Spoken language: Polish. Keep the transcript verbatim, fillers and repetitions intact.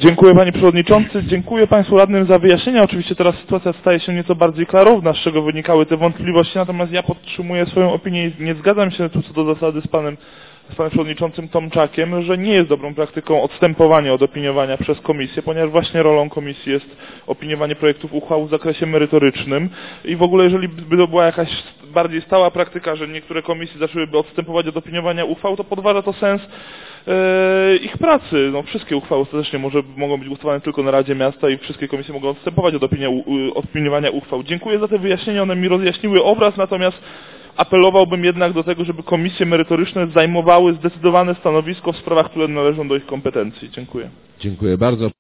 Dziękuję Panie Przewodniczący, dziękuję Państwu radnym za wyjaśnienia. Oczywiście teraz sytuacja staje się nieco bardziej klarowna, z czego wynikały te wątpliwości, natomiast ja podtrzymuję swoją opinię i nie zgadzam się tu co do zasady z Panem, z Panem Przewodniczącym Tomczakiem, że nie jest dobrą praktyką odstępowanie od opiniowania przez Komisję, ponieważ właśnie rolą Komisji jest opiniowanie projektów uchwał w zakresie merytorycznym i w ogóle jeżeli by to była jakaś bardziej stała praktyka, że niektóre komisje zaczęłyby odstępować od opiniowania uchwał, to podważa to sens e, ich pracy. No, wszystkie uchwały ostatecznie może, mogą być głosowane tylko na Radzie Miasta i wszystkie komisje mogą odstępować od, opinia, od opiniowania uchwał. Dziękuję za te wyjaśnienia, one mi rozjaśniły obraz, natomiast apelowałbym jednak do tego, żeby komisje merytoryczne zajmowały zdecydowane stanowisko w sprawach, które należą do ich kompetencji. Dziękuję. Dziękuję bardzo.